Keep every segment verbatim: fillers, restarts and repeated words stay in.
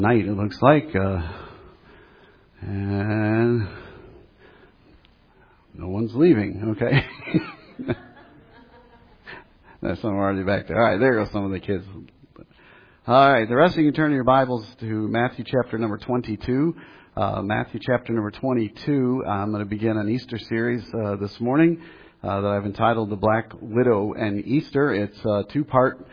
Night, it looks like, uh, and no one's leaving. Okay. That's some already back there. All right, there go some of the kids. All right, the rest of you can turn your Bibles to Matthew chapter number twenty-two. Uh, Matthew chapter number twenty-two. I'm going to begin an Easter series uh, this morning uh, that I've entitled "The Black Widow and Easter." It's a two-part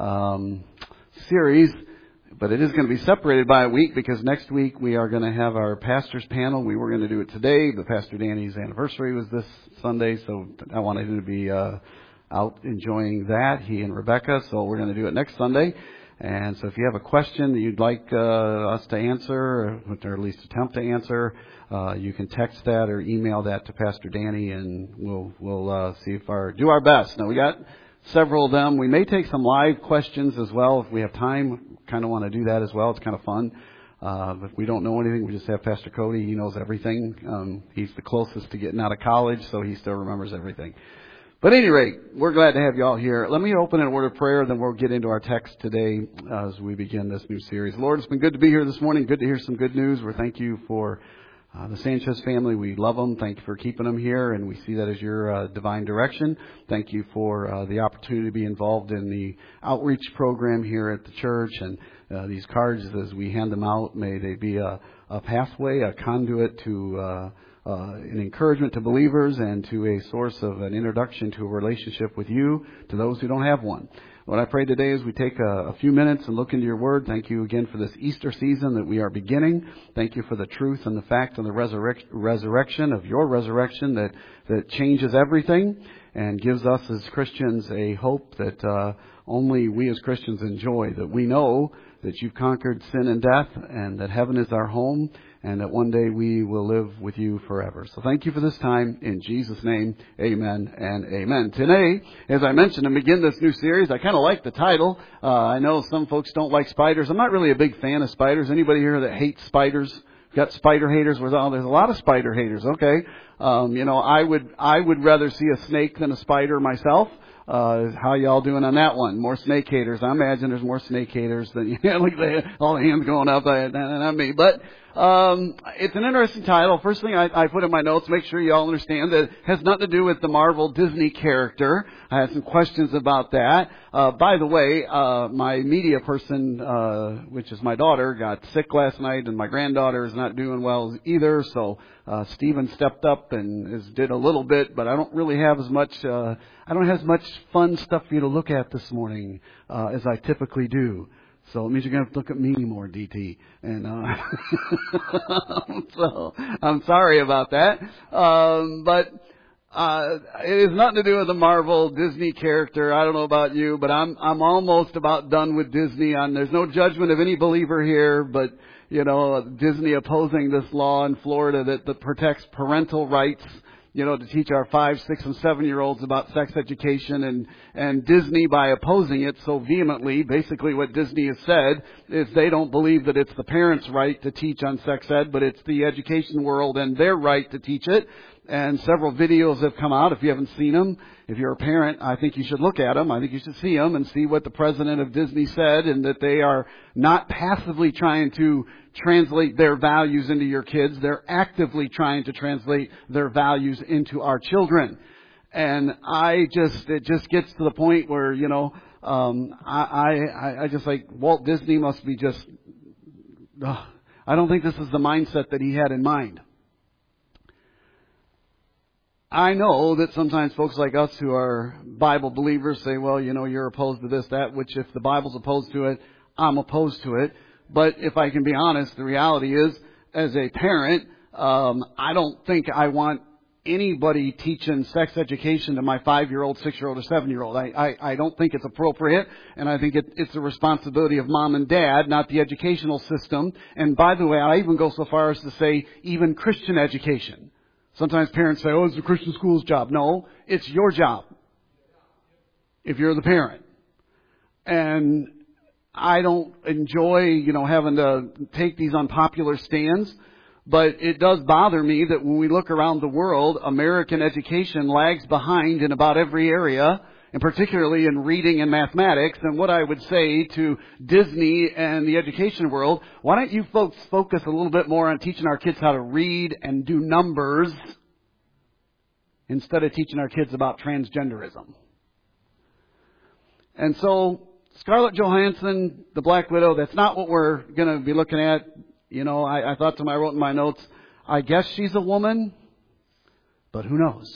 um, series. But it is going to be separated by a week because next week we are going to have our pastor's panel. We were going to do it today, but Pastor Danny's anniversary was this Sunday, so I wanted him to be uh, out enjoying that, he and Rebecca. So we're going to do it next Sunday. And so if you have a question that you'd like uh, us to answer, or at least attempt to answer, uh, you can text that or email that to Pastor Danny, and we'll we'll uh, see if our do our best. Now we got several of them. We may take some live questions as well if we have time. Kind of want to do that as well. It's kind of fun. Uh, if we don't know anything, we just have Pastor Cody. He knows everything. Um, he's the closest to getting out of college, so he still remembers everything. But at any rate, we're glad to have you all here. Let me open in a word of prayer, then we'll get into our text today uh, as we begin this new series. Lord, it's been good to be here this morning. Good to hear some good news. We thank you for Uh, the Sanchez family. We love them. Thank you for keeping them here, and we see that as your uh, divine direction. Thank you for uh, the opportunity to be involved in the outreach program here at the church, and uh, these cards, as we hand them out, may they be a, a pathway, a conduit to uh, uh, an encouragement to believers and to a source of an introduction to a relationship with you to those who don't have one. What I pray today is we take a, a few minutes and look into your word. Thank you again for this Easter season that we are beginning. Thank you for the truth and the fact and the resurrec- resurrection of your resurrection that, that changes everything and gives us as Christians a hope that uh, only we as Christians enjoy, that we know that you've conquered sin and death and that heaven is our home and that one day we will live with you forever. So thank you for this time. In Jesus' name, amen and amen. Today, as I mentioned, to begin this new series, I kind of like the title. Uh, I know some folks don't like spiders. I'm not really a big fan of spiders. Anybody here that hates spiders? Got spider haters? There's a lot of spider haters. Okay. Um, you know, I would, I would rather see a snake than a spider myself. Uh, how y'all doing on that one? More snake haters. I imagine there's more snake haters than, you know, look at all the hands going up. Not me. But, um, it's an interesting title. First thing I, I put in my notes, make sure you all understand that it has nothing to do with the Marvel Disney character. I had some questions about that. Uh, by the way, uh, my media person, uh, which is my daughter, got sick last night, and my granddaughter is not doing well either. So, uh, Stephen stepped up and is, did a little bit, but I don't really have as much, uh, I don't have as much fun stuff for you to look at this morning, uh, as I typically do. So it means you're going to have to look at me more, D T. And, uh, so I'm sorry about that. Um, but, uh, it has nothing to do with the Marvel Disney character. I don't know about you, but I'm, I'm almost about done with Disney. And there's no judgment of any believer here, but, you know, Disney opposing this law in Florida that, that protects parental rights, you know, to teach our five, six, and seven-year-olds about sex education, and, and Disney, by opposing it so vehemently, basically what Disney has said is they don't believe that it's the parents' right to teach on sex ed, but it's the education world and their right to teach it. And several videos have come out. If you haven't seen them, if you're a parent, I think you should look at them. I think you should see them and see what the president of Disney said, and that they are not passively trying to translate their values into your kids. They're actively trying to translate their values into our children. And I just, it just gets to the point where, you know, um, I, I, I just like Walt Disney must be just, uh, I don't think this is the mindset that he had in mind. I know that sometimes folks like us who are Bible believers say, well, you know, you're opposed to this, that, which if the Bible's opposed to it, I'm opposed to it. But if I can be honest, the reality is, as a parent, um, I don't think I want anybody teaching sex education to my five-year-old, six-year-old, or seven-year-old. I, I, I don't think it's appropriate, and I think it, it's the responsibility of mom and dad, not the educational system. And by the way, I even go so far as to say even Christian education. Sometimes parents say, oh, it's the Christian school's job. No, it's your job if you're the parent. And I don't enjoy, you know, having to take these unpopular stands, but it does bother me that when we look around the world, American education lags behind in about every area. and particularly in reading and mathematics. And what I would say to Disney and the education world, why don't you folks focus a little bit more on teaching our kids how to read and do numbers instead of teaching our kids about transgenderism? And so Scarlett Johansson, the Black Widow, that's not what we're going to be looking at. You know, I, I thought to my, I wrote in my notes, I guess she's a woman, but who knows?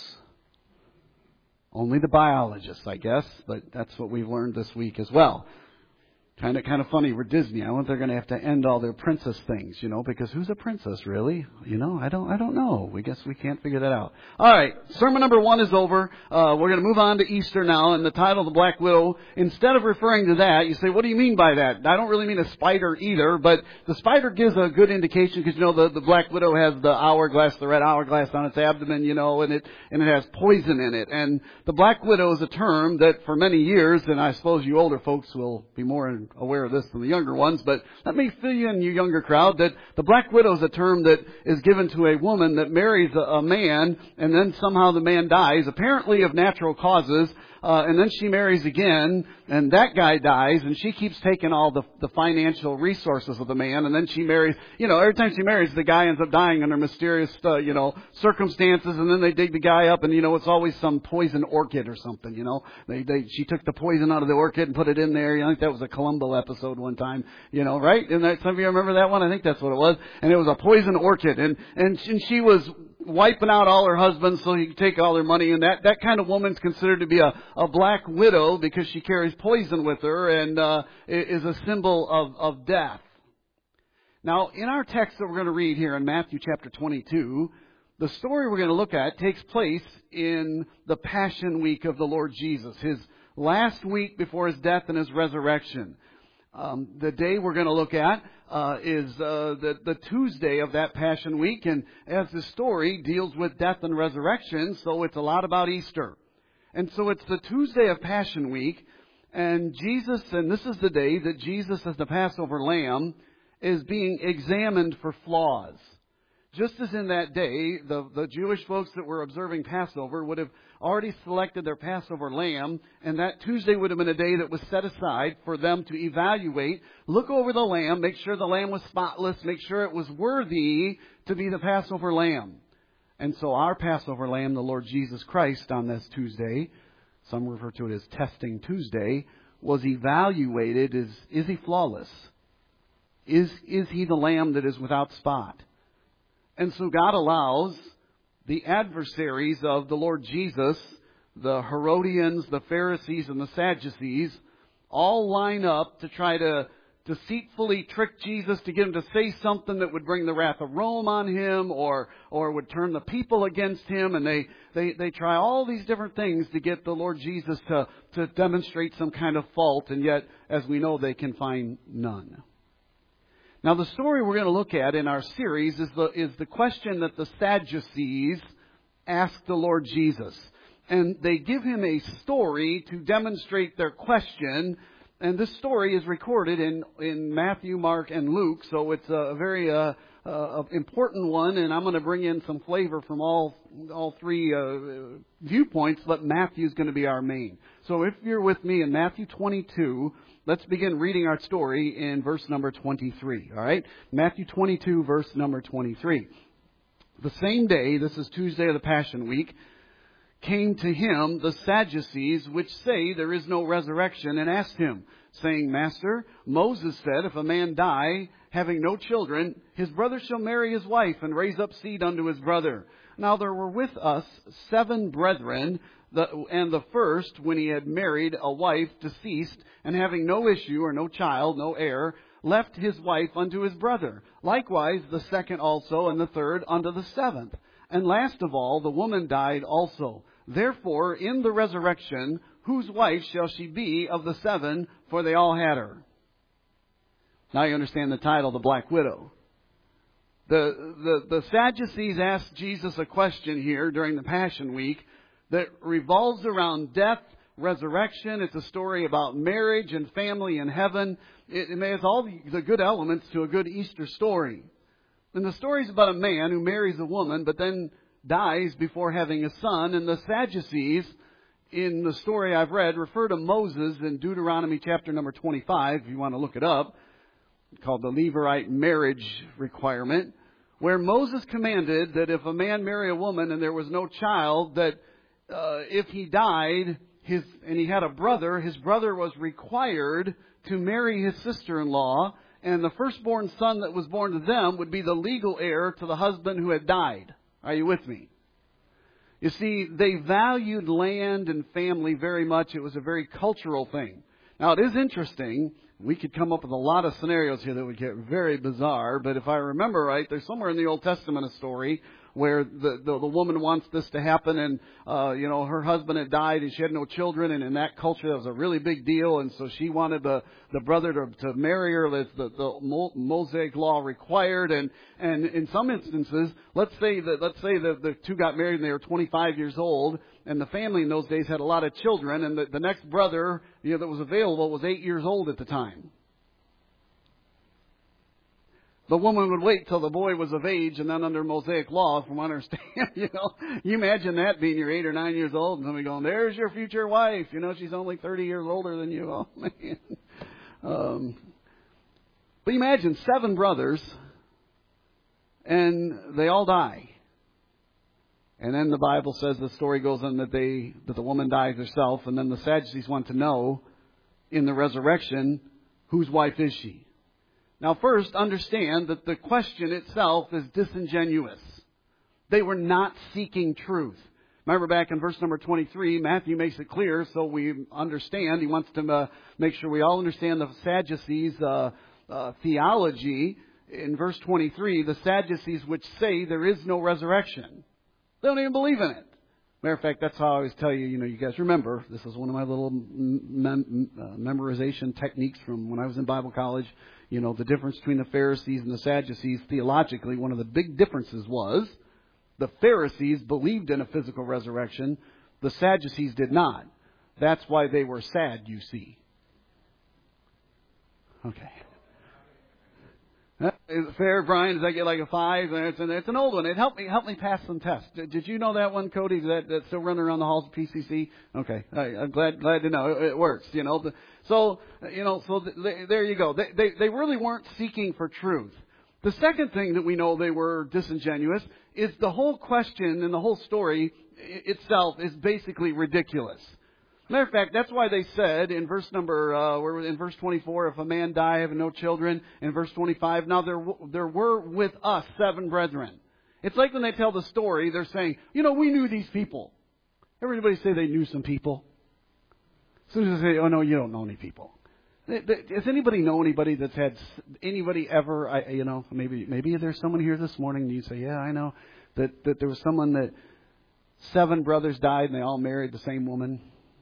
Only the biologists, I guess, but that's what we've learned this week as well. Kind of, kind of funny. We're Disney. I wonder they're going to have to end all their princess things, you know, because who's a princess really? You know, I don't, I don't know. We guess we can't figure that out. All right. Sermon number one is over. Uh, we're going to move on to Easter now, and the title, The Black Widow. Instead of referring to that, you say, what do you mean by that? I don't really mean a spider either, but the spider gives a good indication because, you know, the, the Black Widow has the hourglass, the red hourglass on its abdomen, you know, and it, and it has poison in it. And the Black Widow is a term that for many years, and I suppose you older folks will be more aware of this than the younger ones, but let me fill you in, you younger crowd, that the Black Widow is a term that is given to a woman that marries a, a man, and then somehow the man dies, apparently of natural causes, uh, and then she marries again, and that guy dies, and she keeps taking all the, the financial resources of the man, and then she marries, you know, every time she marries, the guy ends up dying under mysterious, uh, you know, circumstances, and then they dig the guy up, and, you know, it's always some poison orchid or something, you know. They, they, she took the poison out of the orchid and put it in there. You know, I think that was a Columbo episode one time, you know, right? And that, some of you remember that one? I think that's what it was. And it was a poison orchid, and, and, and she was wiping out all her husbands so he could take all their money, and that, that kind of woman's considered to be a, a black widow because she carries poison with her and uh, is a symbol of, of death. Now, in our text that we're going to read here in Matthew chapter twenty-two, the story we're going to look at takes place in the Passion Week of the Lord Jesus, His last week before His death and His resurrection. Um, the day we're going to look at uh, is uh, the, the Tuesday of that Passion Week, and as the story deals with death and resurrection, so it's a lot about Easter. And so it's the Tuesday of Passion Week, and Jesus, and this is the day that Jesus as the Passover lamb is being examined for flaws. Just as in that day, the, the Jewish folks that were observing Passover would have already selected their Passover lamb, and that Tuesday would have been a day that was set aside for them to evaluate, look over the lamb, make sure the lamb was spotless, make sure it was worthy to be the Passover lamb. And so our Passover lamb, the Lord Jesus Christ, on this Tuesday, some refer to it as Testing Tuesday, was evaluated as, is he flawless? Is, is he the lamb that is without spot? And so God allows the adversaries of the Lord Jesus, the Herodians, the Pharisees, and the Sadducees, all line up to try to deceitfully trick Jesus to get him to say something that would bring the wrath of Rome on him or or would turn the people against him. And they, they, they try all these different things to get the Lord Jesus to, to demonstrate some kind of fault. And yet, as we know, they can find none. Now, the story we're going to look at in our series is the, is the question that the Sadducees asked the Lord Jesus. And they give him a story to demonstrate their question. And this story is recorded in, in Matthew, Mark, and Luke. So it's a very uh, uh, important one. And I'm going to bring in some flavor from all, all three uh, viewpoints, but Matthew's going to be our main. So if you're with me in Matthew twenty-two... let's begin reading our story in verse number twenty-three, all right? Matthew twenty-two, verse number twenty-three. The same day, this is Tuesday of the Passion Week, came to him the Sadducees, which say there is no resurrection, and asked him, saying, Master, Moses said, if a man die, having no children, his brother shall marry his wife, and raise up seed unto his brother. Now there were with us seven brethren, The, and the first, when he had married a wife, deceased, and having no issue or no child, no heir, left his wife unto his brother. Likewise, the second also, and the third unto the seventh. And last of all, the woman died also. Therefore, in the resurrection, whose wife shall she be of the seven? For they all had her. Now you understand the title, The Black Widow. The, the, the Sadducees asked Jesus a question here during the Passion Week that revolves around death, resurrection. It's a story about marriage and family in heaven. It, it has all the good elements to a good Easter story. And the story is about a man who marries a woman but then dies before having a son. And the Sadducees in the story I've read, refer to Moses in Deuteronomy chapter number twenty-five, if you want to look it up, called the Levirate marriage requirement, where Moses commanded that if a man marry a woman and there was no child, that uh, if he died his and he had a brother, his brother was required to marry his sister-in-law, and the firstborn son that was born to them would be the legal heir to the husband who had died. Are you with me? You see, they valued land and family very much. It was a very cultural thing. Now, it is interesting. We could come up with a lot of scenarios here that would get very bizarre. But if I remember right, there's somewhere in the Old Testament a story where the, the, the woman wants this to happen, and, uh, you know, her husband had died and she had no children, and in that culture that was a really big deal, and so she wanted the, the brother to, to marry her as the, the Mosaic law required, and, and in some instances, let's say that, let's say that the two got married and they were twenty-five years old, and the family in those days had a lot of children, and the, the next brother, you know, that was available was eight years old at the time. The woman would wait till the boy was of age, and then under Mosaic law, from what I understand, you know, you imagine that being you're eight or nine years old, and somebody going, "There's your future wife." You know, she's only thirty years older than you. Oh man. Um, but you imagine seven brothers, and they all die, and then the Bible says the story goes on that they that the woman dies herself, and then the Sadducees want to know in the resurrection, whose wife is she? Now, first, understand that the question itself is disingenuous. They were not seeking truth. Remember back in verse number twenty-three, Matthew makes it clear so we understand. He wants to uh, make sure we all understand the Sadducees' uh, uh, theology. In verse twenty-three, the Sadducees which say there is no resurrection. They don't even believe in it. Matter of fact, that's how I always tell you, you know, you guys remember, this is one of my little mem- uh, memorization techniques from when I was in Bible college. You know, the difference between the Pharisees and the Sadducees, theologically, one of the big differences was the Pharisees believed in a physical resurrection. The Sadducees did not. That's why they were sad, you see. Okay. Is it fair, Brian? Does that get like a five? It's an, it's an old one. It helped me help me pass some tests. Did, did you know that one, Cody? That that's still running around the halls of P C C? Okay, I, I'm glad glad to know it, it works. You know, so you know, so they, there you go. They, they they really weren't seeking for truth. The second thing that we know they were disingenuous is the whole question and the whole story itself is basically ridiculous. Matter of fact, that's why they said in verse number, uh, we're in verse twenty-four, if a man die having no children. In verse twenty-five, now there there were with us seven brethren. It's like when they tell the story, they're saying, you know, we knew these people. Everybody say they knew some people. As soon as they say, oh no, you don't know any people. Does anybody know anybody that's had anybody ever? I, you know, maybe maybe there's someone here this morning and you say, yeah, I know that that there was someone that seven brothers died and they all married the same woman.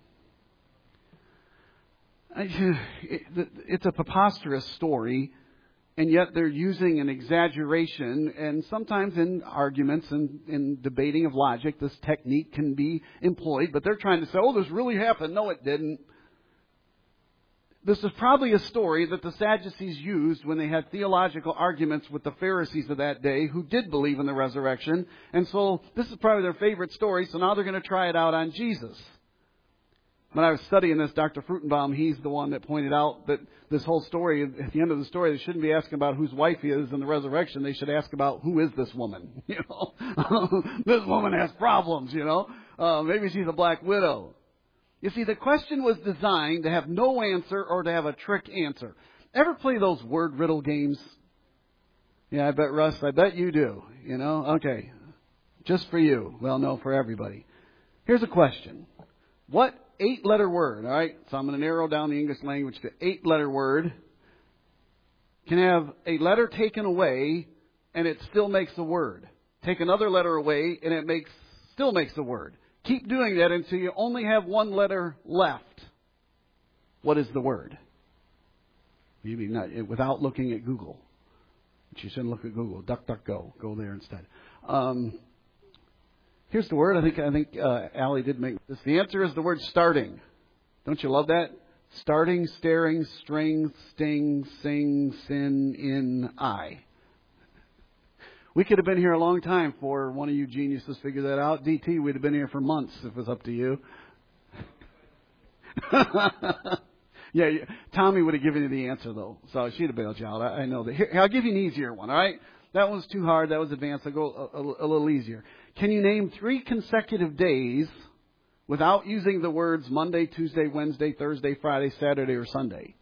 It's a preposterous story, and yet they're using an exaggeration, and sometimes in arguments and in debating of logic, this technique can be employed, but they're trying to say, oh, this really happened. No, it didn't. This is probably a story that the Sadducees used when they had theological arguments with the Pharisees of that day who did believe in the resurrection, and so this is probably their favorite story, so now they're going to try it out on Jesus. When I was studying this, Doctor Frutenbaum, he's the one that pointed out that this whole story, at the end of the story, they shouldn't be asking about whose wife he is in the resurrection. They should ask about who is this woman. You know, this woman has problems. You know, uh, maybe she's a black widow. You see, the question was designed to have no answer or to have a trick answer. Ever play those word riddle games? Yeah, I bet Russ, I bet you do. You know, okay, just for you. Well, no, for everybody. Here's a question: what eight-letter word, all right, so I'm going to narrow down the English language to eight-letter word, can have a letter taken away and it still makes a word. Take another letter away and it makes still makes a word. Keep doing that until you only have one letter left. What is the word? Maybe not without looking at Google. But you shouldn't look at Google. DuckDuckGo. Go there instead. Um, Here's the word. I think I think uh, Allie did make this. The answer is the word starting. Don't you love that? Starting, staring, string, sting, sing, sin, in, I. We could have been here a long time for one of you geniuses figure that out. D T, we'd have been here for months if it was up to you. Yeah, Tommy would have given you the answer, though. So she'd have bailed you out. I, I know that. Here, I'll give you an easier one, all right? That one's too hard. That was advanced. I'll go a, a, a little easier. Can you name three consecutive days without using the words Monday, Tuesday, Wednesday, Thursday, Friday, Saturday, or Sunday?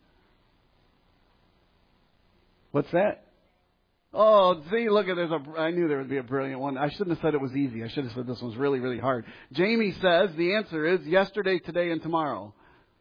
What's that? Oh, see, look at there's a. I knew there would be a brilliant one. I shouldn't have said it was easy. I should have said this one's really, really hard. Jamie says the answer is yesterday, today, and tomorrow.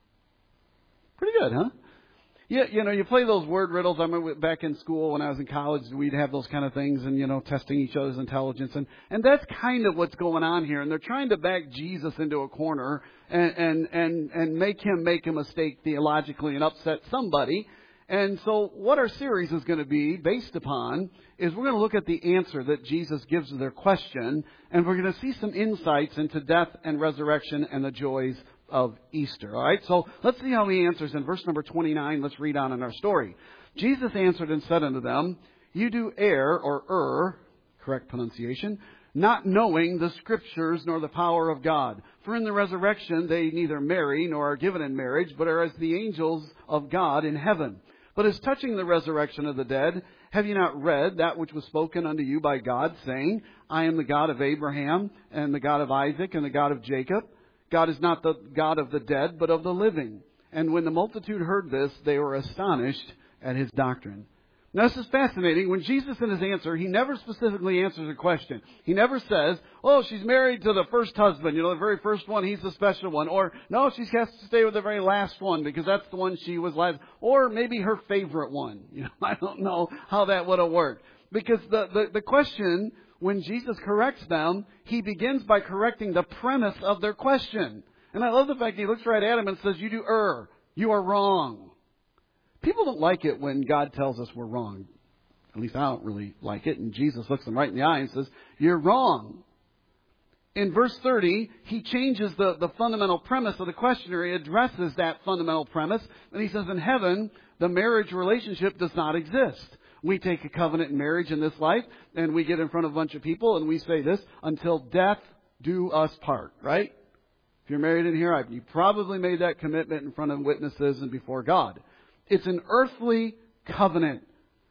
Pretty good, huh? Yeah, you know, you play those word riddles. I remember back in school when I was in college, we'd have those kind of things and, you know, testing each other's intelligence. And, and that's kind of what's going on here. And they're trying to back Jesus into a corner and, and, and, and make him make a mistake theologically and upset somebody. And so what our series is going to be based upon is we're going to look at the answer that Jesus gives to their question. And we're going to see some insights into death and resurrection and the joys of Easter. All right, so let's see how he answers in verse number twenty-nine. Let's read on in our story. Jesus answered and said unto them, you do err, or err, correct pronunciation, not knowing the Scriptures nor the power of God. For in the resurrection they neither marry nor are given in marriage, but are as the angels of God in heaven. But as touching the resurrection of the dead, have you not read that which was spoken unto you by God, saying, I am the God of Abraham, and the God of Isaac, and the God of Jacob? God is not the God of the dead, but of the living. And when the multitude heard this, they were astonished at his doctrine. Now, this is fascinating. When Jesus, in his answer, he never specifically answers a question. He never says, oh, she's married to the first husband, you know, the very first one, he's the special one. Or, no, she has to stay with the very last one because that's the one she was last. Or maybe her favorite one. You know, I don't know how that would have worked. Because the, the, the question, when Jesus corrects them, he begins by correcting the premise of their question. And I love the fact he looks right at them and says, you do err. You are wrong. People don't like it when God tells us we're wrong. At least I don't really like it. And Jesus looks them right in the eye and says, you're wrong. In verse thirty, he changes the, the fundamental premise of the question, or he addresses that fundamental premise. And he says, in heaven, the marriage relationship does not exist. We take a covenant in marriage in this life, and we get in front of a bunch of people, and we say this, until death do us part, right? If you're married in here, you probably made that commitment in front of witnesses and before God. It's an earthly covenant.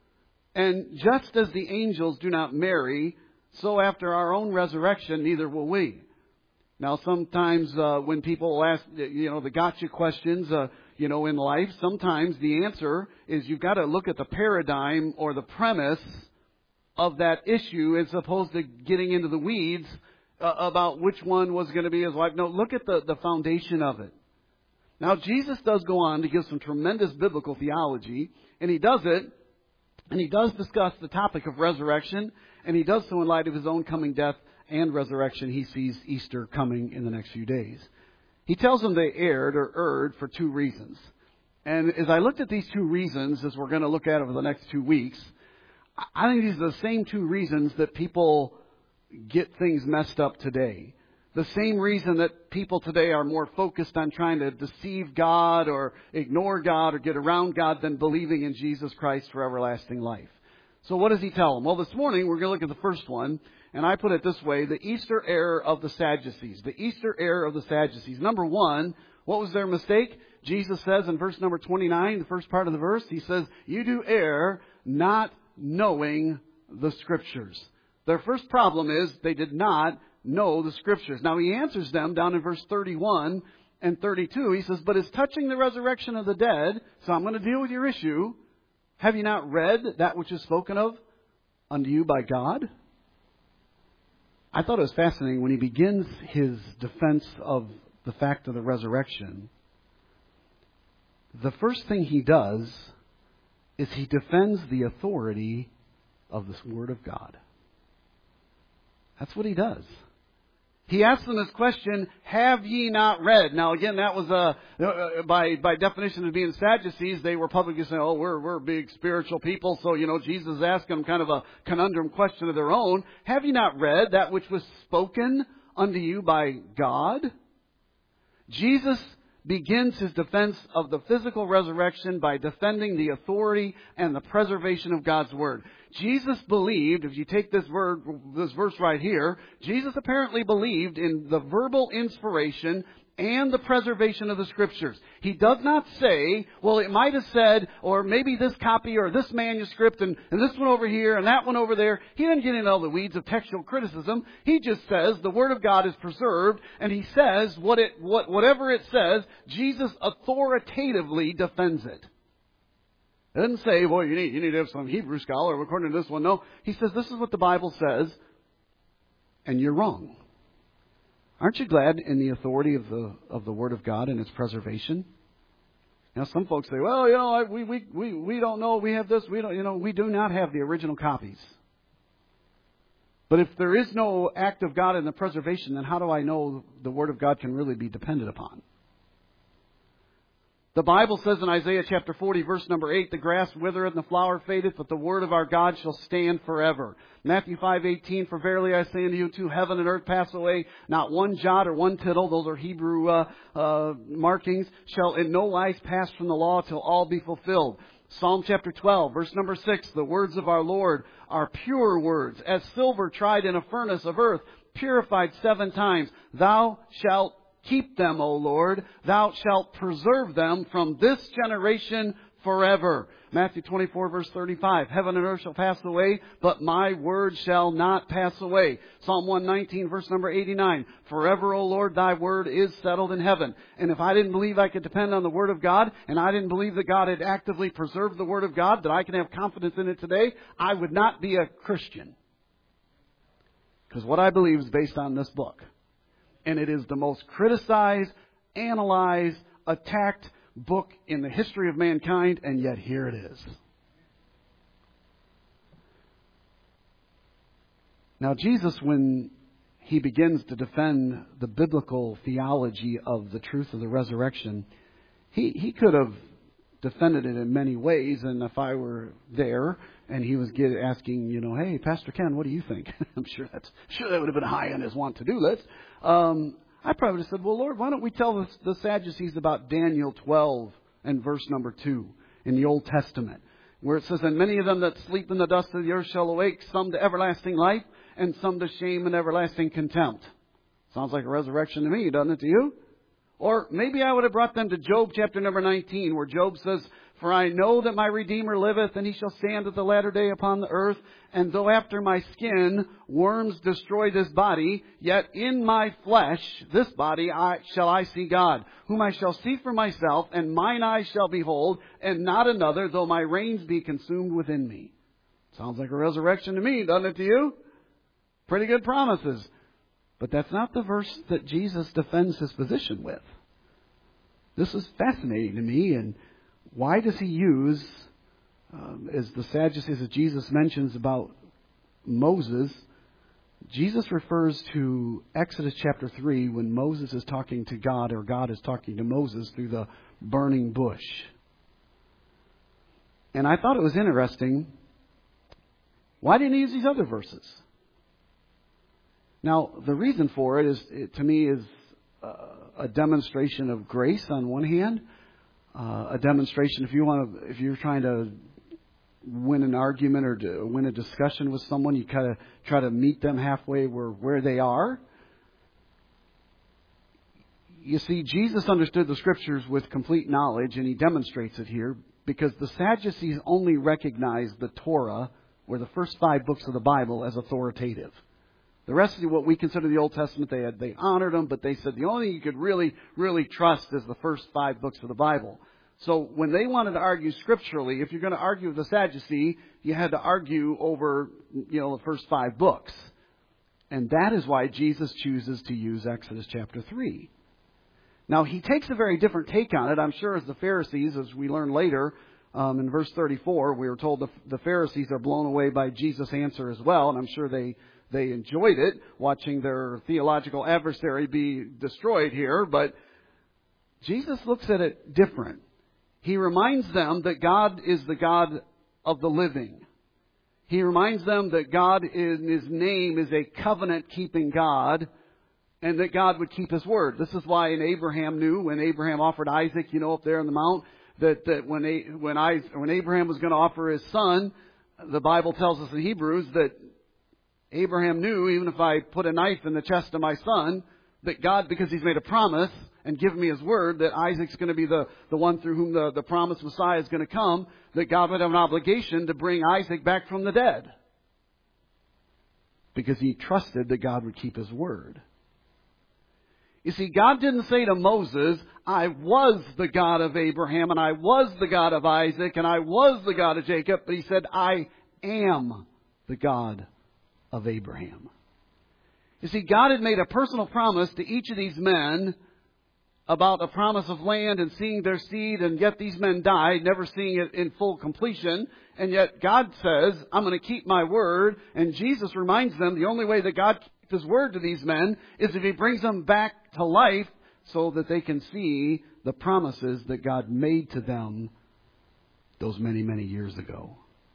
And just as the angels do not marry, so after our own resurrection, neither will we. Now, sometimes uh, when people ask, you know, the gotcha questions, uh, you know, in life, sometimes the answer is you've got to look at the paradigm or the premise of that issue as opposed to getting into the weeds uh, about which one was going to be his wife. No, look at the, the foundation of it. Now, Jesus does go on to give some tremendous biblical theology, and he does it, and he does discuss the topic of resurrection, and he does so in light of his own coming death and resurrection. He sees Easter coming in the next few days. He tells them they erred or erred for two reasons. And as I looked at these two reasons, as we're going to look at over the next two weeks, I think these are the same two reasons that people get things messed up today. The same reason that people today are more focused on trying to deceive God or ignore God or get around God than believing in Jesus Christ for everlasting life. So what does he tell them? Well, this morning we're going to look at the first one, and I put it this way, the Easter error of the Sadducees. The Easter error of the Sadducees. Number one, what was their mistake? Jesus says in verse number twenty-nine, the first part of the verse, he says, you do err not knowing the Scriptures. Their first problem is they did not know the Scriptures. Now, he answers them down in verse thirty-one and thirty-two. He says, but as touching the resurrection of the dead, so I'm going to deal with your issue, have you not read that which is spoken of unto you by God? I thought it was fascinating when he begins his defense of the fact of the resurrection. The first thing he does is he defends the authority of this Word of God. That's what he does. He asks them this question, have ye not read? Now, again, that was, uh, by, by definition of being Sadducees, they were publicly saying, oh, we're, we're big spiritual people. So, you know, Jesus is asking them kind of a conundrum question of their own. Have ye not read that which was spoken unto you by God? Jesus begins his defense of the physical resurrection by defending the authority and the preservation of God's Word. Jesus believed, if you take this, word, this verse right here, Jesus apparently believed in the verbal inspiration and the preservation of the Scriptures. He does not say, well, it might have said, or maybe this copy or this manuscript and, and this one over here and that one over there. He doesn't get into all the weeds of textual criticism. He just says the Word of God is preserved, and he says what it, what, whatever it says, Jesus authoritatively defends it. It doesn't say, well, you need, you need to have some Hebrew scholar according to this one. No, he says this is what the Bible says, and you're wrong. Aren't you glad in the authority of the of the Word of God and its preservation? Now, some folks say, well, you know, we we we we don't know. We have this. We don't. You know, we do not have the original copies. But if there is no act of God in the preservation, then how do I know the Word of God can really be depended upon? The Bible says in Isaiah chapter forty, verse number eight, the grass withereth and the flower fadeth, but the word of our God shall stand forever. Matthew five eighteen, for verily I say unto you, too, heaven and earth pass away, not one jot or one tittle, those are Hebrew uh, uh, markings, shall in no wise pass from the law till all be fulfilled. Psalm chapter twelve, verse number six, the words of our Lord are pure words, as silver tried in a furnace of earth, purified seven times. Thou shalt keep them, O Lord. Thou shalt preserve them from this generation forever. Matthew twenty-four, verse thirty-five. Heaven and earth shall pass away, but my word shall not pass away. Psalm one nineteen, verse number eighty-nine. Forever, O Lord, thy word is settled in heaven. And if I didn't believe I could depend on the word of God, and I didn't believe that God had actively preserved the word of God, that I can have confidence in it today, I would not be a Christian. Because what I believe is based on this book. And it is the most criticized, analyzed, attacked book in the history of mankind, and yet here it is. Now, Jesus, when he begins to defend the biblical theology of the truth of the resurrection, he, he could have defended it in many ways, and if I were there and he was get, asking, you know, hey, Pastor Ken, what do you think? I'm sure that's sure that would have been high on his want to do list. Um, I probably would have said, well, Lord, why don't we tell the, the Sadducees about Daniel twelve and verse number two in the Old Testament, where it says, and many of them that sleep in the dust of the earth shall awake, some to everlasting life, and some to shame and everlasting contempt. Sounds like a resurrection to me, doesn't it to you? Or maybe I would have brought them to Job chapter number nineteen, where Job says, for I know that my Redeemer liveth, and he shall stand at the latter day upon the earth. And though after my skin worms destroy this body, yet in my flesh, this body, I, shall I see God, whom I shall see for myself, and mine eyes shall behold, and not another, though my reins be consumed within me. Sounds like a resurrection to me, doesn't it to you? Pretty good promises. But that's not the verse that Jesus defends his position with. This is fascinating to me, and why does he use, um, as the Sadducees, as Jesus mentions about Moses, Jesus refers to Exodus chapter three when Moses is talking to God, or God is talking to Moses through the burning bush. And I thought it was interesting. Why didn't he use these other verses? Now, the reason for it is, it, to me, is uh, a demonstration of grace on one hand. Uh, a demonstration, if you want to, if you're trying to win an argument or to win a discussion with someone, you kind of try to meet them halfway where, where they are. You see, Jesus understood the Scriptures with complete knowledge, and he demonstrates it here, because the Sadducees only recognized the Torah, or the first five books of the Bible, as authoritative. The rest of what we consider the Old Testament, they had, they honored them, but they said the only thing you could really, really trust is the first five books of the Bible. So when they wanted to argue scripturally, if you're going to argue with the Sadducee, you had to argue over, you know, the first five books. And that is why Jesus chooses to use Exodus chapter three. Now, he takes a very different take on it, I'm sure, as the Pharisees, as we learn later. Um, in verse thirty-four, we were told the, the Pharisees are blown away by Jesus' answer as well, and I'm sure they They enjoyed it, watching their theological adversary be destroyed here. But Jesus looks at it different. He reminds them that God is the God of the living. He reminds them that God in His name is a covenant-keeping God, and that God would keep His word. This is why in Abraham knew, when Abraham offered Isaac, you know, up there on the mount, that, that when, when, I, when Abraham was going to offer his son, the Bible tells us in Hebrews that Abraham knew, even if I put a knife in the chest of my son, that God, because He's made a promise, and given me His word that Isaac's going to be the, the one through whom the, the promised Messiah is going to come, that God would have an obligation to bring Isaac back from the dead. Because he trusted that God would keep His word. You see, God didn't say to Moses, I was the God of Abraham, and I was the God of Isaac, and I was the God of Jacob. But He said, I am the God of Abraham. You see, God had made a personal promise to each of these men about a promise of land and seeing their seed, and yet these men died, never seeing it in full completion. And yet God says, I'm going to keep my word. And Jesus reminds them the only way that God keeps His word to these men is if He brings them back to life so that they can see the promises that God made to them those many, many years ago.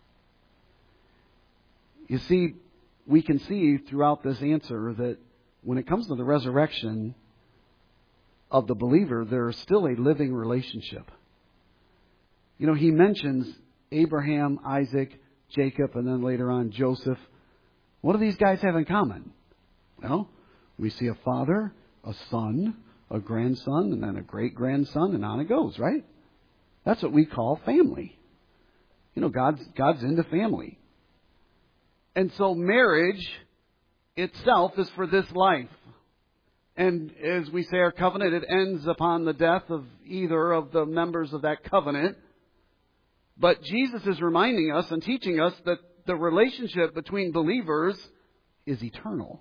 You see, we can see throughout this answer that when it comes to the resurrection of the believer, there is still a living relationship. You know, He mentions Abraham, Isaac, Jacob, and then later on Joseph. What do these guys have in common? Well, we see a father, a son, a grandson, and then a great-grandson, and on it goes, right? That's what we call family. You know, God's, God's into family. And so marriage itself is for this life. And as we say, our covenant, it ends upon the death of either of the members of that covenant. But Jesus is reminding us and teaching us that the relationship between believers is eternal.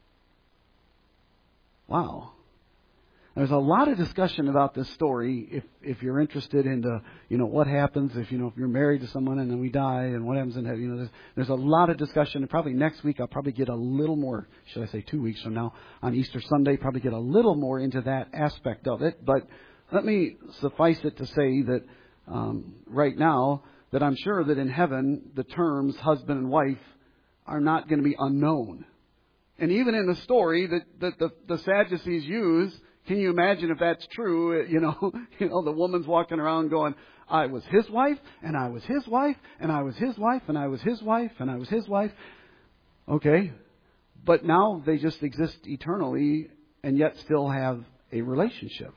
Wow. There's a lot of discussion about this story. If if you're interested in the, you know, what happens if, you know, if you're married to someone and then we die and what happens in heaven, you know, there's, there's a lot of discussion. And probably next week I'll probably get a little more, should I say two weeks from now, on Easter Sunday, probably get a little more into that aspect of it. But let me suffice it to say that um, right now that I'm sure that in heaven the terms husband and wife are not going to be unknown. And even in the story that, that the, the Sadducees use, can you imagine if that's true? You know, you know, the woman's walking around going, I was his wife, and I was his wife, and I was his wife, and I was his wife, and I was his wife. Okay. But now they just exist eternally and yet still have a relationship.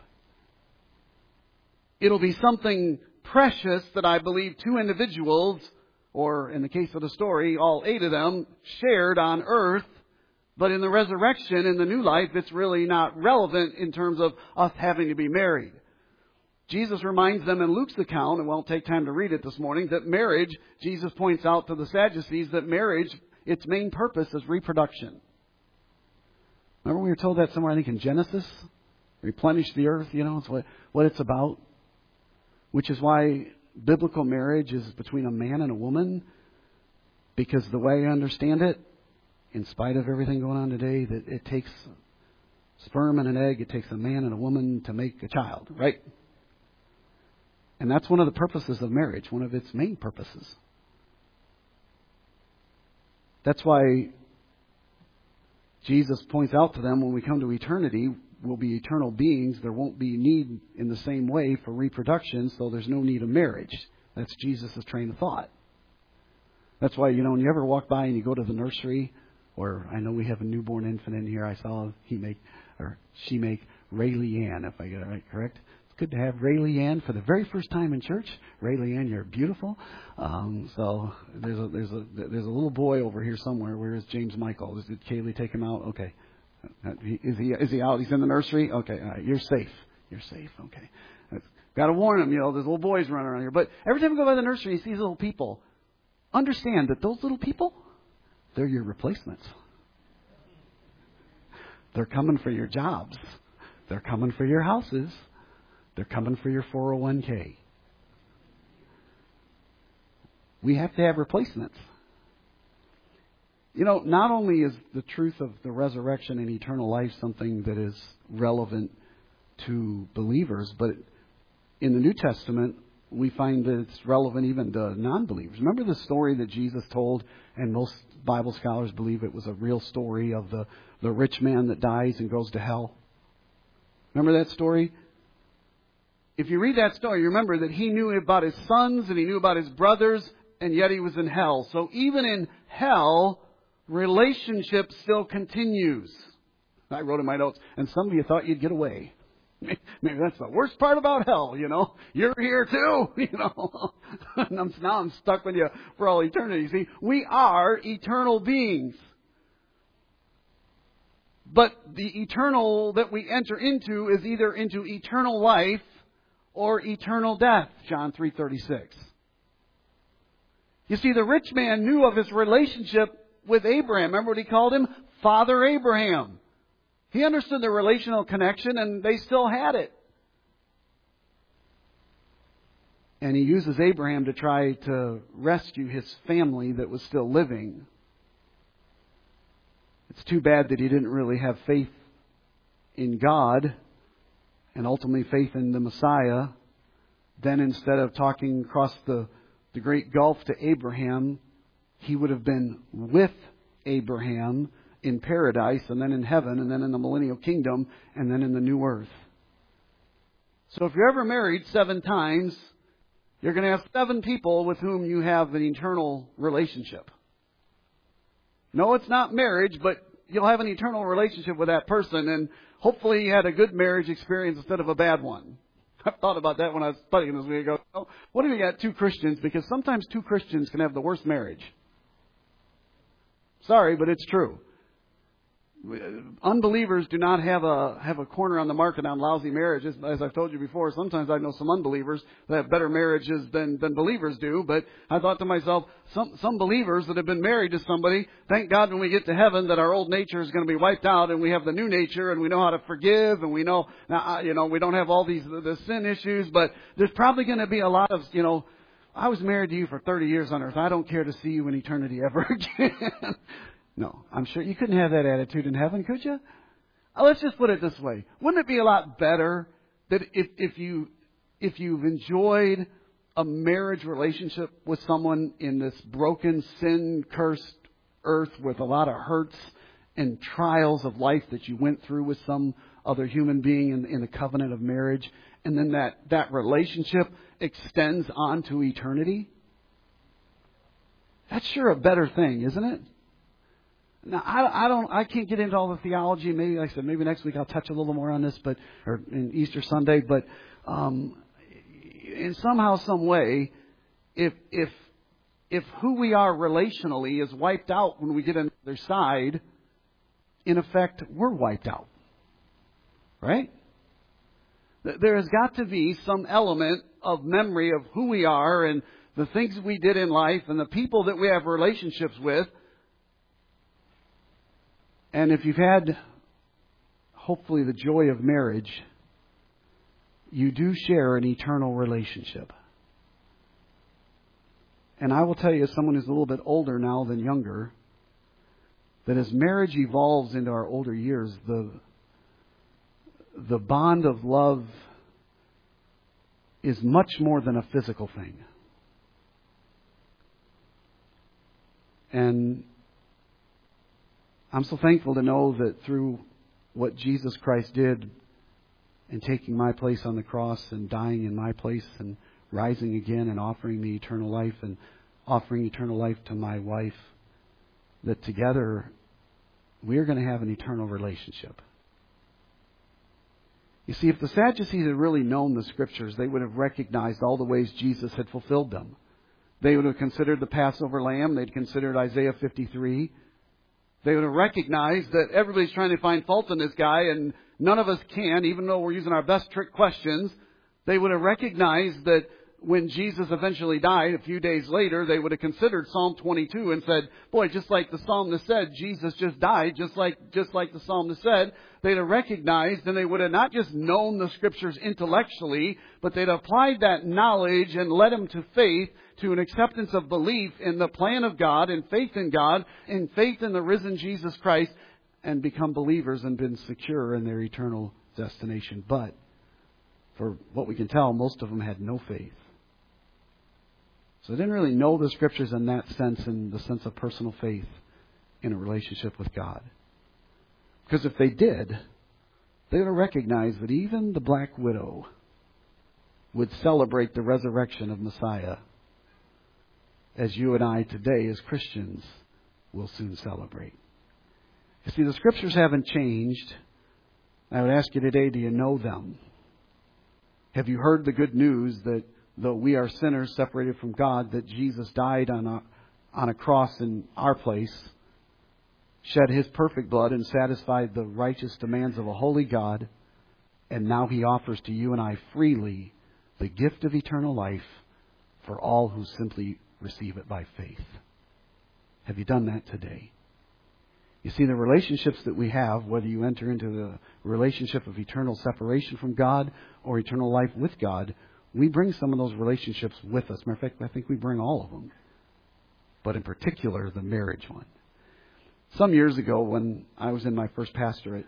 It'll be something precious that I believe two individuals, or in the case of the story, all eight of them, shared on earth. But in the resurrection, in the new life, it's really not relevant in terms of us having to be married. Jesus reminds them in Luke's account, and we won't take time to read it this morning, that marriage, Jesus points out to the Sadducees that marriage, its main purpose is reproduction. Remember we were told that somewhere, I think in Genesis? Replenish the earth, you know, it's what, what it's about. Which is why biblical marriage is between a man and a woman. Because the way I understand it, in spite of everything going on today, that it takes sperm and an egg, it takes a man and a woman to make a child, right? And that's one of the purposes of marriage, one of its main purposes. That's why Jesus points out to them when we come to eternity, we'll be eternal beings. There won't be need in the same way for reproduction, so there's no need of marriage. That's Jesus' train of thought. That's why, you know, when you ever walk by and you go to the nursery, or I know we have a newborn infant in here. I saw he make, or she make Ray Leanne, if I get it right, correct? It's good to have Ray Leanne for the very first time in church. Ray Leanne, you're beautiful. Um, so there's a there's a there's a little boy over here somewhere. Where is James Michael? Did Kaylee take him out? Okay, is he is he out? He's in the nursery. Okay, all right. You're safe. You're safe. Okay. Got to warn him. You know, there's little boys running around here. But every time we go by the nursery, you see these little people. Understand that those little people, they're your replacements. They're coming for your jobs. They're coming for your houses. They're coming for your four oh one k. We have to have replacements. You know, not only is the truth of the resurrection and eternal life something that is relevant to believers, but in the New Testament, we find that it's relevant even to non-believers. Remember the story that Jesus told, and most Bible scholars believe it was a real story of the, the rich man that dies and goes to hell? Remember that story? If you read that story, you remember that he knew about his sons and he knew about his brothers, and yet he was in hell. So even in hell, relationship still continues. I wrote in my notes, and some of you thought you'd get away. Maybe that's the worst part about hell, you know. You're here too, you know. And I'm, now I'm stuck with you for all eternity. See, we are eternal beings. But the eternal that we enter into is either into eternal life or eternal death, John three thirty-six. You see, the rich man knew of his relationship with Abraham. Remember what he called him? Father Abraham. He understood the relational connection, and they still had it. And he uses Abraham to try to rescue his family that was still living. It's too bad that he didn't really have faith in God and ultimately faith in the Messiah. Then instead of talking across the, the great gulf to Abraham, he would have been with Abraham in paradise, and then in heaven, and then in the millennial kingdom, and then in the new earth. So if you're ever married seven times, you're going to have seven people with whom you have an eternal relationship. No, it's not marriage, but you'll have an eternal relationship with that person, and hopefully you had a good marriage experience instead of a bad one. I've thought about that when I was studying this week ago. What if you got two Christians? Because sometimes two Christians can have the worst marriage. Sorry, but it's true. Unbelievers do not have a have a corner on the market on lousy marriages. As I've told you before, sometimes I know some unbelievers that have better marriages than, than believers do. But I thought to myself, some some believers that have been married to somebody, thank God when we get to heaven that our old nature is going to be wiped out and we have the new nature and we know how to forgive and we know, now, you know, we don't have all these the sin issues. But there's probably going to be a lot of, you know, I was married to you for thirty years on earth. I don't care to see you in eternity ever again. No, I'm sure you couldn't have that attitude in heaven, could you? Let's just put it this way. Wouldn't it be a lot better that if, if you, if you've enjoyed a marriage relationship with someone in this broken, sin-cursed earth with a lot of hurts and trials of life that you went through with some other human being in, in the covenant of marriage, and then that, that relationship extends on to eternity? That's sure a better thing, isn't it? Now, I, I don't, I can't get into all the theology. Maybe, like I said, maybe next week I'll touch a little more on this, but or in Easter Sunday. But um, in somehow, some way, if if if who we are relationally is wiped out when we get on the other side, in effect, we're wiped out, right? There has got to be some element of memory of who we are and the things we did in life and the people that we have relationships with. And if you've had, hopefully, the joy of marriage, you do share an eternal relationship. And I will tell you, as someone who's a little bit older now than younger, that as marriage evolves into our older years, the, the bond of love is much more than a physical thing. And I'm so thankful to know that through what Jesus Christ did in taking my place on the cross and dying in my place and rising again and offering me eternal life and offering eternal life to my wife, that together we're going to have an eternal relationship. You see, if the Sadducees had really known the Scriptures, they would have recognized all the ways Jesus had fulfilled them. They would have considered the Passover lamb. They'd considered Isaiah fifty-three. They would have recognized that everybody's trying to find fault in this guy, and none of us can, even though we're using our best trick questions. They would have recognized that when Jesus eventually died, a few days later, they would have considered Psalm twenty-two and said, boy, just like the psalmist said, Jesus just died, just like just like the psalmist said. They'd have recognized, and they would have not just known the Scriptures intellectually, but they'd applied that knowledge and led them to faith, to an acceptance of belief in the plan of God, and faith in God, and faith in the risen Jesus Christ, and become believers and been secure in their eternal destination. But for what we can tell, most of them had no faith. So they didn't really know the Scriptures in that sense, in the sense of personal faith in a relationship with God. Because if they did, they would have recognized that even the black widow would celebrate the resurrection of Messiah, as you and I today, as Christians, will soon celebrate. You see, the Scriptures haven't changed. I would ask you today, do you know them? Have you heard the good news that though we are sinners separated from God, that Jesus died on a, on a cross in our place, shed His perfect blood and satisfied the righteous demands of a holy God, and now He offers to you and I freely the gift of eternal life for all who simply receive it by faith. Have you done that today? You see, the relationships that we have, whether you enter into the relationship of eternal separation from God or eternal life with God, we bring some of those relationships with us. Matter of fact, I think we bring all of them. But in particular, the marriage one. Some years ago, when I was in my first pastorate,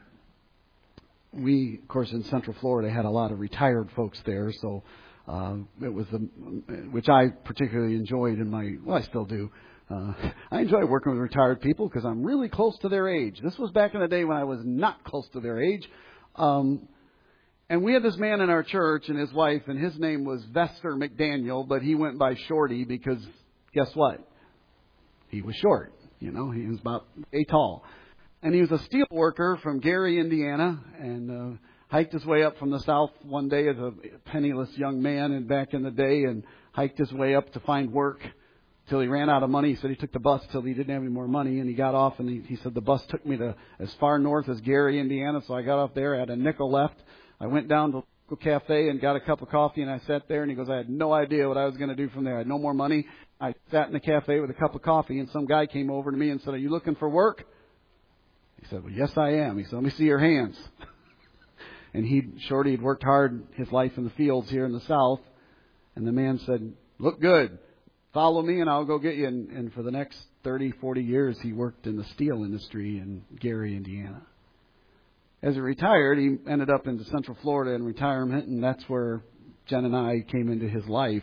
we, of course, in Central Florida, had a lot of retired folks there. So uh, it was, the, which I particularly enjoyed in my, well, I still do. Uh, I enjoy working with retired people because I'm really close to their age. This was back in the day when I was not close to their age. Um, and we had this man in our church and his wife, and his name was Vester McDaniel, but he went by Shorty because guess what? He was short. You know, he was about a tall. And he was a steel worker from Gary, Indiana, and uh, hiked his way up from the south one day as a penniless young man and back in the day, and hiked his way up to find work till he ran out of money. He said he took the bus till he didn't have any more money, and he got off, and he, he said the bus took me to as far north as Gary, Indiana. So I got up there, I had a nickel left. I went down to the cafe and got a cup of coffee, and I sat there, and he goes, I had no idea what I was going to do from there. I had no more money. I sat in the cafe with a cup of coffee, and some guy came over to me and said, are you looking for work? He said, well, yes, I am. He said, let me see your hands. And he, Shorty had worked hard his life in the fields here in the south. And the man said, look good. Follow me and I'll go get you. And, and for the next thirty, forty years, he worked in the steel industry in Gary, Indiana. As he retired, he ended up into Central Florida in retirement, and that's where Jen and I came into his life.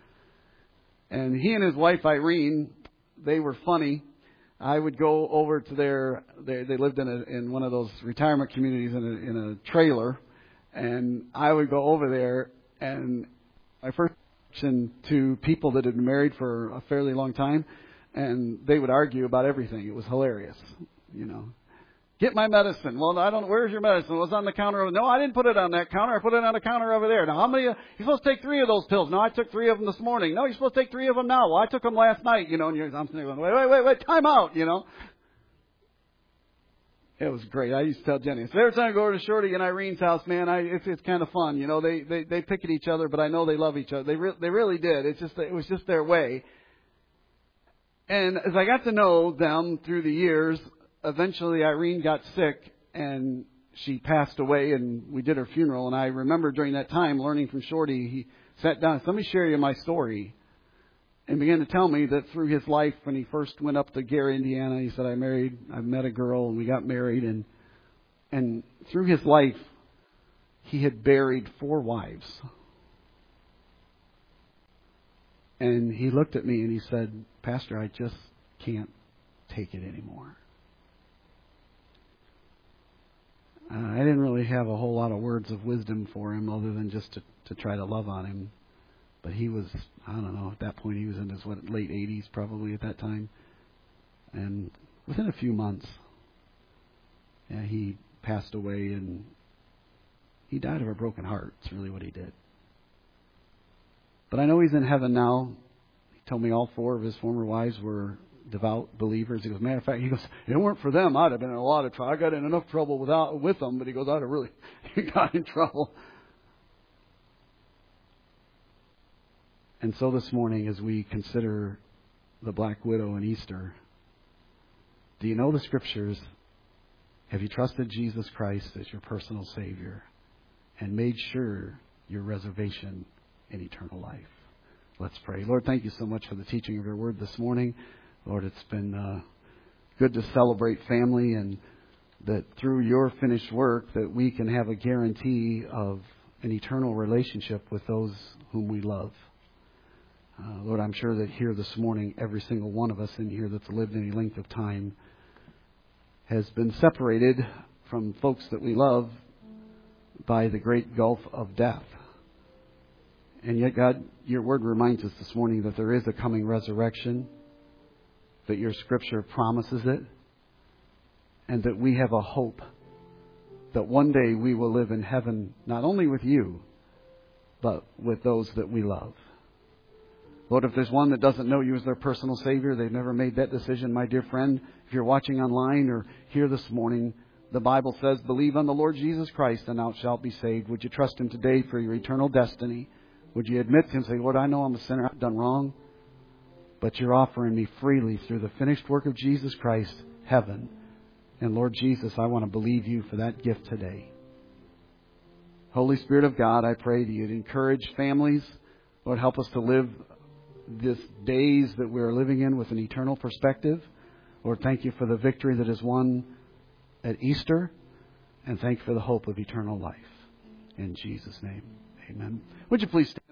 And he and his wife, Irene, they were funny. I would go over to their, they, they lived in a, in one of those retirement communities in a, in a trailer, and I would go over there, and my first introduction to people that had been married for a fairly long time, and they would argue about everything. It was hilarious, you know. Get my medicine. Well, I don't know. Where's your medicine? Well, it was on the counter over. No, I didn't put it on that counter. I put it on the counter over there. Now, how many? You're supposed to take three of those pills. No, I took three of them this morning. No, you're supposed to take three of them now. Well, I took them last night. You know, and you're, I'm sitting going, wait, wait, wait, wait, time out. You know. It was great. I used to tell Jenny, so every time I go over to Shorty and Irene's house, man, I, it's it's kind of fun. You know, they they they pick at each other, but I know they love each other. They re- they really did. It's just it was just their way. And as I got to know them through the years, eventually Irene got sick. And she passed away, and we did her funeral. And I remember during that time learning from Shorty, he sat down and said, let me share you my story. And began to tell me that through his life, when he first went up to Gary, Indiana, he said, I married, I met a girl, and we got married. And and through his life, he had buried four wives. And he looked at me and he said, Pastor, I just can't take it anymore. Uh, I didn't really have a whole lot of words of wisdom for him other than just to, to try to love on him. But he was, I don't know, at that point he was in his what, late eighties probably at that time. And within a few months, yeah, he passed away, and he died of a broken heart. It's really what he did. But I know he's in heaven now. He told me all four of his former wives were devout believers. He goes, matter of fact, he goes, if it weren't for them, I'd have been in a lot of trouble. I got in enough trouble without with them, but he goes, I'd have really got in trouble. And so this morning, as we consider the Black Widow and Easter, do you know the Scriptures? Have you trusted Jesus Christ as your personal Savior and made sure your reservation in eternal life? Let's pray. Lord, thank you so much for the teaching of your word this morning. Lord, it's been uh, good to celebrate family, and that through your finished work that we can have a guarantee of an eternal relationship with those whom we love. Uh, Lord, I'm sure that here this morning, every single one of us in here that's lived any length of time has been separated from folks that we love by the great gulf of death. And yet, God, your word reminds us this morning that there is a coming resurrection, that your Scripture promises it, and that we have a hope that one day we will live in heaven, not only with you, but with those that we love. Lord, if there's one that doesn't know you as their personal Savior, they've never made that decision, my dear friend, if you're watching online or here this morning, the Bible says, believe on the Lord Jesus Christ and thou shalt be saved. Would you trust Him today for your eternal destiny? Would you admit to Him and say, Lord, I know I'm a sinner, I've done wrong, but you're offering me freely through the finished work of Jesus Christ, heaven. And Lord Jesus, I want to believe you for that gift today. Holy Spirit of God, I pray that you'd encourage families. Lord, help us to live these days that we're living in with an eternal perspective. Lord, thank you for the victory that is won at Easter. And thank you for the hope of eternal life. In Jesus' name, amen. Would you please stand?